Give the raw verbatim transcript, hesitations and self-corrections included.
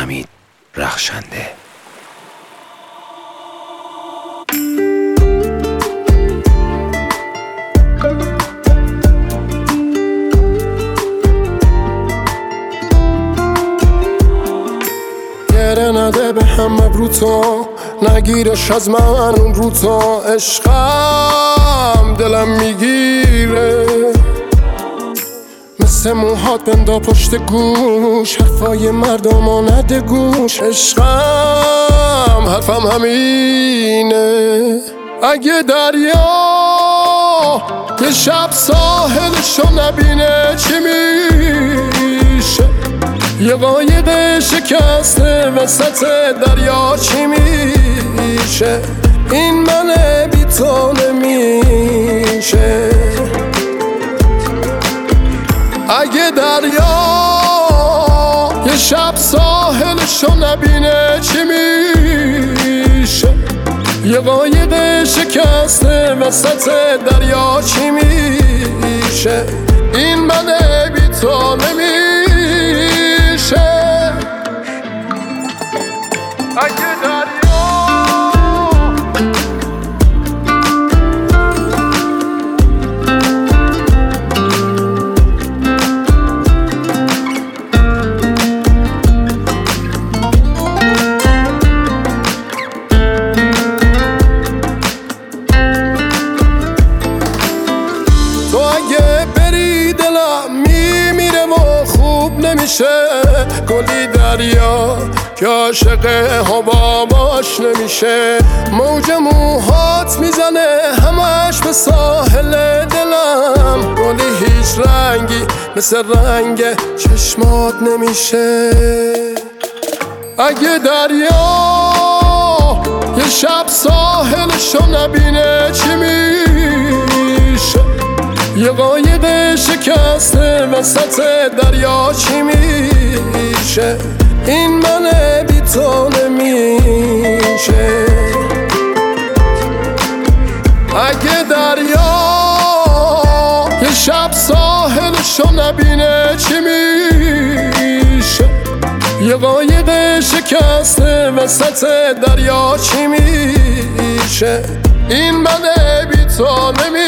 حمید رخشنده. گره نده به هم ابرو تو، نگیرش از من اون رو تو. عشقم دلم میگیره مثل موهات بندا پشت گوش، حرفای مردم نده گوش. عشقم حرفم همینه، اگه دریا یه شب ساحلشو نبینه چی میشه؟ یه قایق شکسته وسط دریا چی میشه؟ این منه بی تو نمیشه. اگه دریا یه شب ساحلشو نبینه چی میشه؟ یه قایق شکسته وسط دریا چی میشه؟ این منه بی تو نمیشه. اگه دریا تو اگه بری دلم میمیره و خوب نمیشه. گلی دریا که عاشق حباباش نمیشه. موج موهات میزنه همش به ساحل دلم. گلی هیچ رنگی مثل رنگ چشمات نمیشه. اگه دریا یه شب ساحلشو نبینه چی میشه؟ یه قایق شکسته وسط دریا چی میشه؟ این منه بی تو نمیشه. اگه دریا یه شب ساحلشو نبینه چی میشه؟ یه قایق شکسته وسط دریا چی میشه؟ این منه بی تو نمیشه.